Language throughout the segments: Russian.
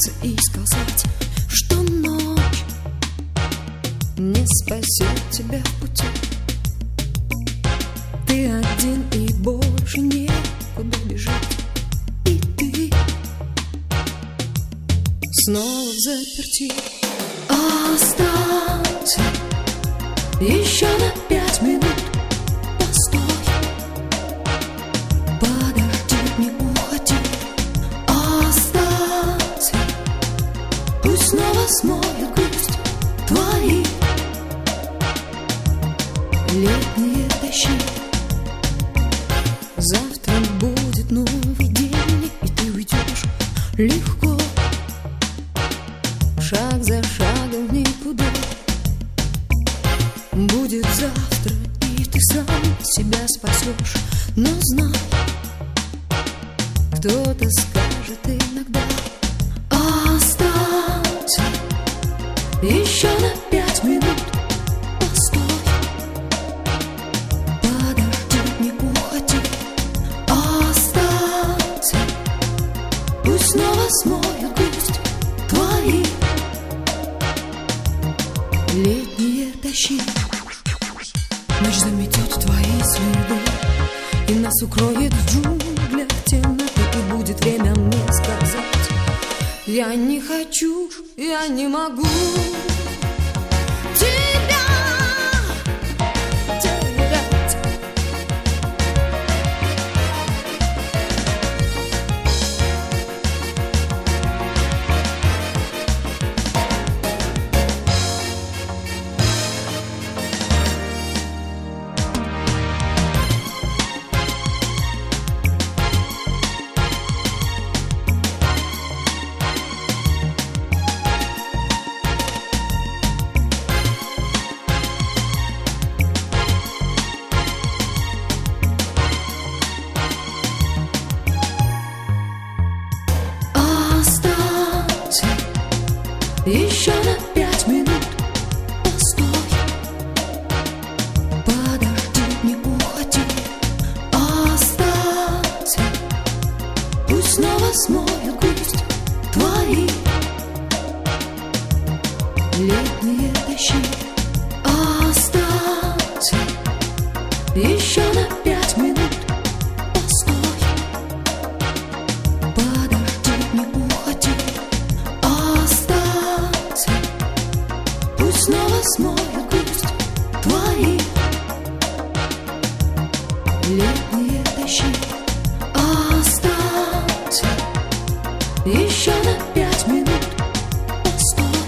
остановиться и сказать, что ночь не спасет тебя в пути. Ты один и больше некуда бежать, и ты снова в заперти. Останься еще на 5 минут, постой, подожди, не уходи. Останься, пусть снова смоет грусть твои летние дожди. Завтра будет новый день, и ты уйдешь легко, шаг за шагом в никуда. Будет завтра, и ты сам себя спасешь. Но знай, кто-то скажет иногда: останься еще на 5 минут, постой, подожди, не уходи. Останься, пусть снова смоет грусть твои летние дожди. Ночь заметет твои следы, и нас укроет в джунглях темноты. И будет время мне сказать: я не хочу, я не могу тебя терять. Еще на 5 минут, постой, подожди, не уходи. Останься, пусть снова смоет грусть твои летние дожди. Останься еще на 5 минут, постой, подожди, не уходи. Снова смоет грусть твои летние дожди. Останься еще на 5 минут, постой,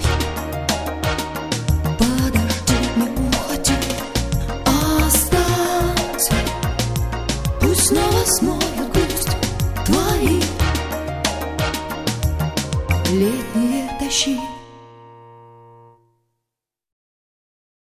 подожди, не уходи. Останься, пусть снова смоет грусть твои летние дожди.